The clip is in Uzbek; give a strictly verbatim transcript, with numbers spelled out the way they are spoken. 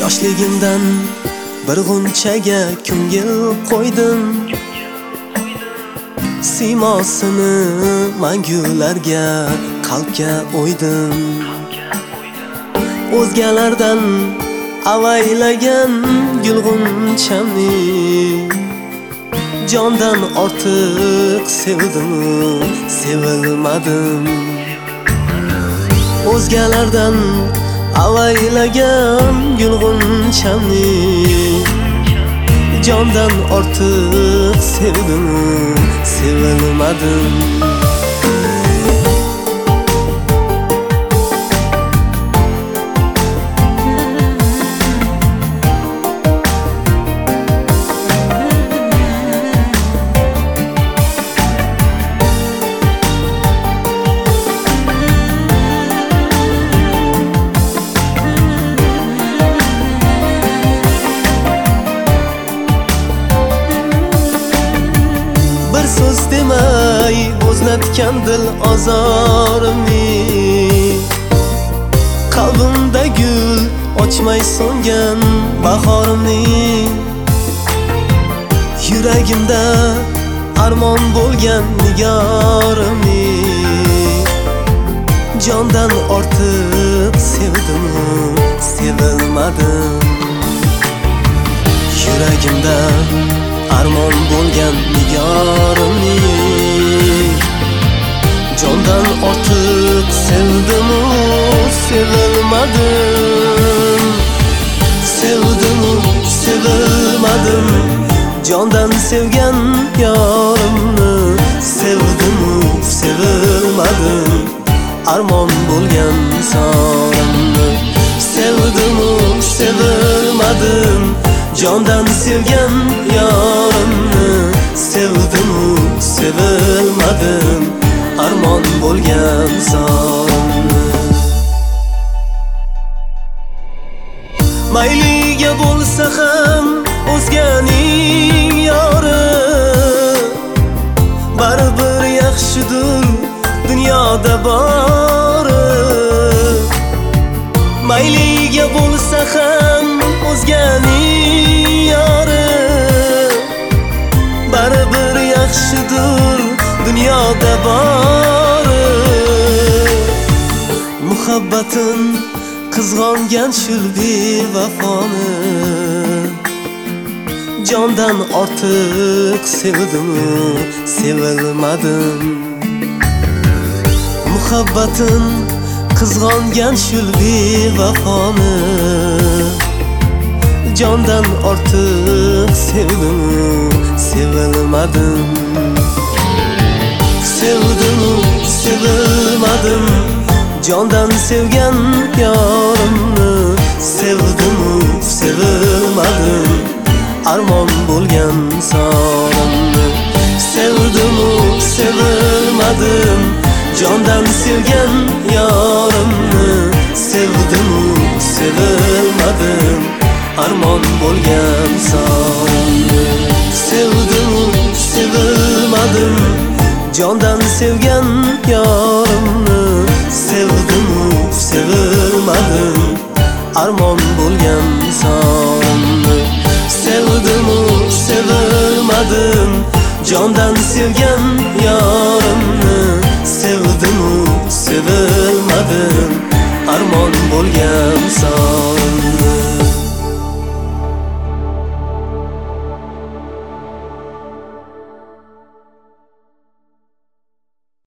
Yoshligimdan bir g'unchaga ko'ngil qo'ydim, siymosini mangularga qalbga o'ydim. O'zgalardan avaylagan gulg'unchamni jondan ortiq sevdim, sevilmadim. O'zgalardan avaylagan gulg'unchamni jondan ortiq sevdim, sevilmadim. So'z demay o'znatgan dil ozorimni, qalbimda gul ochmay so'ngan bahorimni, yuragimda armon bo'lgan nigorimni jondan ortiq sevdim, sevilmadim. Yuragimda armon bo'lgan nigorimni jondan ortiq sevdim, sevilmadim. Sevdim, sevilmadim. Jondan sevgan yorimni sevdim, sevilmadim. Armon bo'lgan sorimni sevdim, sevilmadim. Jondan sevgan yorimni sevdim, sevilmadim. Armon bo'lgan sorimni. Mayliga bo'lsa ham o'zganing yori, baribir yaxshidir dunyoda bori. Mayliga bo'lsa ham o'zganing yori, baribir yaxshidir dunyoda bori. Muhabbatin qizg'ongan shul bevafoni jondan ortiq sevdim, sevilmadim. Muhabbatin qizg'ongan shul bevafoni jondan ortiq sevdim, sevilmadim. Sevdim, sevilmadim. Jondan sevgan yorimni sevdim, sevilmadim. Armon bo'lgan sorimni sevdim, sevilmadim. Jondan sevgan yorimni sevdim, sevilmadim. Armon bo'lgan sorimni sevdim, sevilmadim. Jondan sevgan yorimni sevdim, sevilmadim. Armon bo'lgan sorimni sevdim, sevilmadim. Jondan sevgan yorimni sevdim, sevilmadim. Armon bo'lgan